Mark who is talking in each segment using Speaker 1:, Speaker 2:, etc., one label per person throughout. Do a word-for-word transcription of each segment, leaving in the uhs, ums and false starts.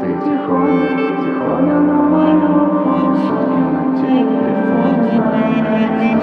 Speaker 1: Ты тихоня, тихоня на моем фоне, сутки на телефоне, знаю,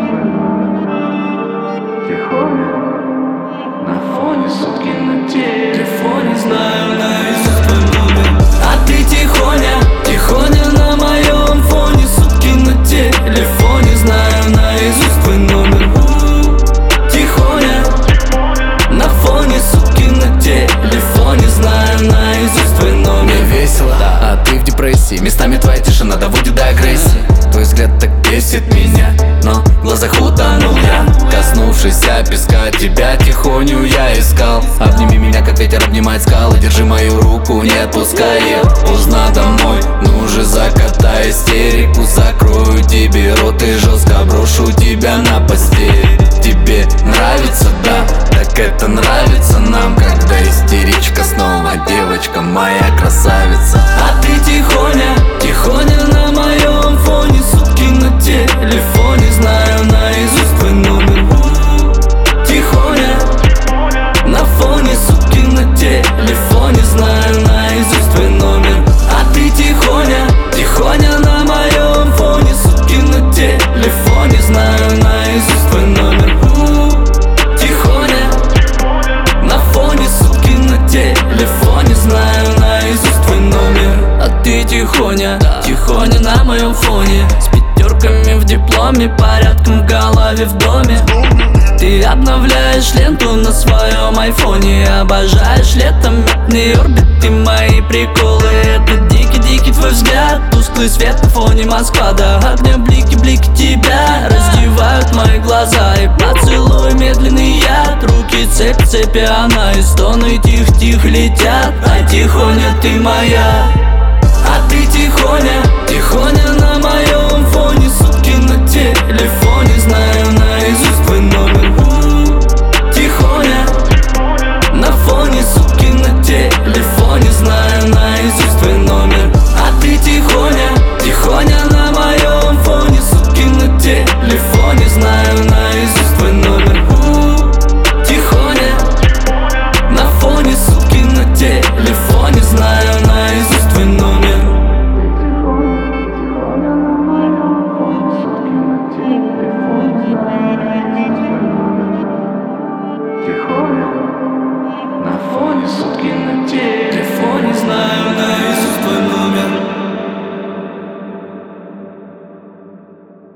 Speaker 1: тихоня на фоне, сутки на телефоне, знаю наизусть твой номер.
Speaker 2: А ты тихоня, тихоня на моем фоне, сутки на телефоне, знаю наизусть твой номер. Тихоня на фоне, сутки на телефоне, знаю наизусть твой номер.
Speaker 3: Мне весело, а ты в депрессии. Местами твоя тишина доводит до агрессии. Твой взгляд так бесит меня, но в глазах утонул я. Коснувшись песка, тебя тихоню я искал. Обними меня, как ветер обнимает скалы. Держи мою руку, не отпускай. Поздно домой, ну же закатай истерику. Закрою тебе рот и жестко брошу тебя на постель. Тебе нравится, да? Так это нравится нам, когда истеричка снова девочка моя красавица.
Speaker 2: А ты тихоня, тихоня на моем фоне, сутки на телефоне, знаю наизусть твой номер. Тихоня на фоне, сутки на телефоне, знаю наизусть твой номер. А ты тихоня, тихоня на моем фоне, сутки на телефоне, знаю наизусть твой номер. Тихоня на фоне, сутки на телефоне, знаю наизусть твой номер. А ты тихоня, тихоня на моем фоне, с пятерками в дипломе, порядком в голове в доме. Ты обновляешь ленту на своем айфоне, обожаешь летом мятные орбиты, мои приколы. Это дикий-дикий твой взгляд, тусклый свет на фоне Москва. До огня блики-блики тебя раздевают мои глаза. И поцелуй медленный яд, руки цепь цепи она, и стоны тихо-тихо летят. А тихоня ты моя, а ты тихоня, тихоня